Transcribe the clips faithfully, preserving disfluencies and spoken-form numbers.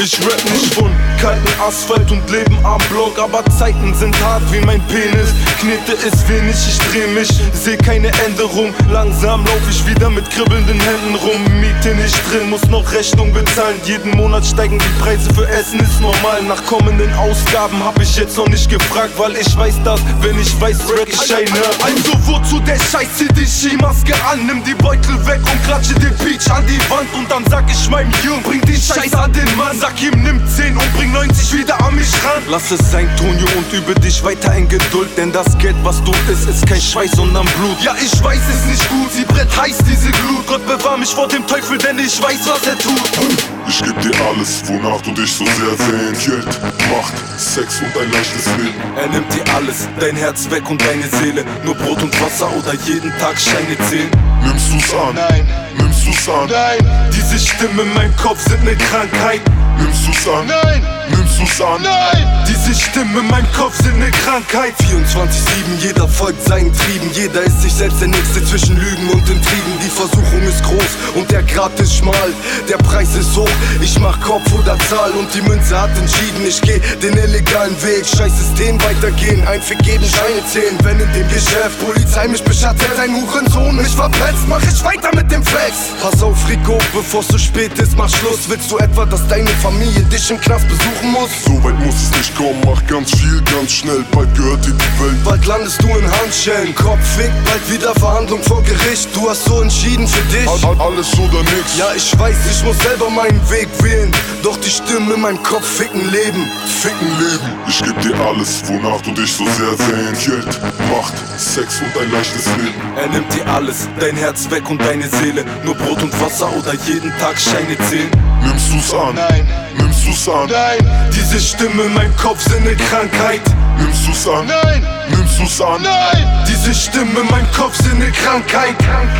ich rap nicht von kalten Asphalt und Leben am Block, aber Zeiten sind hart wie mein Penis. Knete ist wenig, ich dreh mich, seh keine Änderung. Langsam lauf ich wieder mit kribbelnden Händen rum. Miete nicht drin, muss noch Rechnung bezahlen. Jeden Monat steigen die Preise für Essen, ist normal. Nach kommenden Ausgaben hab ich jetzt noch nicht gefragt, weil ich weiß, dass, wenn ich weiß, Rack ich scheine. Also wozu der Scheiß, zieh die Skimaske an, nimm die Beutel weg und klatsche den Peach an die Wand. Und dann sag ich meinem Jungen, bring den Scheiß an den Mann. Sag ihm, nimm zehn und bring neunzig wieder an mich ran. Lass es sein, Tonio, und übe dich weiter in Geduld, denn das Geld, was du isst, ist kein Schweiß, sondern Blut. Ja, ich weiß, es nicht gut, sie brennt heiß, diese Glut. Gott bewahr mich vor dem Teufel, denn ich weiß, was er tut. Ich geb dir alles, wonach du dich so sehr sehnt. Geld, Macht, Sex und ein leichtes Leben. Er nimmt dir alles, dein Herz weg und deine Seele. Nur Brot und Wasser oder jeden Tag Scheine zählen. Nimmst du's an? Nein. Nimmst du's an? Nein. Diese Stimmen in meinem Kopf sind ne Krankheit. Nimmst du's an? Nein. Nimmst du's an? Nein. Diese Stimmen in meinem Kopf sind ne Krankheit. vierundzwanzig sieben, jeder folgt seinen Trieben. Jeder ist sich selbst der Nächste zwischen Lügen und Intrigen. Die Versuchung ist groß und der Grat ist schmal. Der Preis ist hoch, ich mach Kopf oder Zahl. Und die Münze hat entschieden, ich geh den illegalen Weg. Scheiß System, weitergehen, ein Fick geben, Scheine zählen. Wenn in dem Geschäft Polizei mich beschattet, ein Hurensohn mich verpetzt, mach ich weiter mit dem Flex. Pass auf, Rico, bevor's zu spät ist, mach Schluss. Willst du etwa, dass deine Familie dich im Knast besuchen muss? So weit muss es nicht kommen, mach ganz viel, ganz schnell. Bald gehört dir die Welt. Bald landest du in Handschellen. Kopf fickt, bald wieder Verhandlung vor Gericht. Du hast so entschieden für dich. All, all, alles oder nix. Ja, ich weiß, ich muss selber meinen Weg wählen. Doch die Stimmen in meinem Kopf ficken Leben. Ficken Leben. Ich geb dir alles, wonach du dich so sehr sehnt. Geld, Macht, Sex und ein leichtes Leben. Er nimmt dir alles, dein Herz weg und deine Seele. Nur Brot und Wasser oder jeden Tag Scheine zählen. Nimmst du's an? Nein. Nimmst du's an? Nein. Diese Stimmen in meinem Kopf sind ne Krankheit. Nimmst du's an? Nein. Nimmst du's an? Nein. Diese Stimmen in meinem Kopf sind ne Krankheit.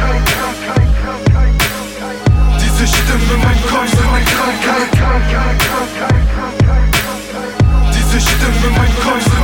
Diese Stimmen in meinem Kopf sind ne Krankheit. Diese Stimmen in meinem Kopf sind